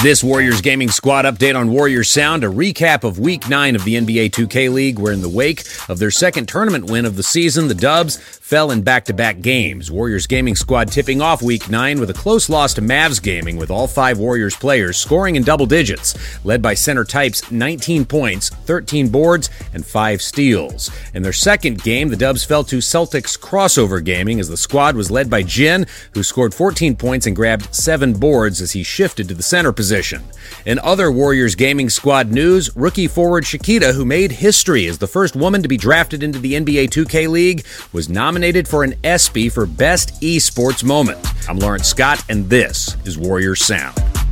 This Warriors Gaming Squad update on Warriors Sound, a recap of Week 9 of the NBA 2K League, where in the wake of their second tournament win of the season, the Dubs fell in back-to-back games. Warriors Gaming Squad tipping off Week 9 with a close loss to Mavs Gaming, with all 5 Warriors players scoring in double digits, led by center Type's 19 points, 13 boards, and 5 steals. In their second game, the Dubs fell to Celtics Crossover Gaming as the squad was led by Jin, who scored 14 points and grabbed 7 boards as he shifted to the center position. In other Warriors Gaming Squad news, rookie forward Shakita, who made history as the first woman to be drafted into the NBA 2K League, was nominated for an ESPY for Best Esports Moment. I'm Lawrence Scott, and this is Warriors Sound.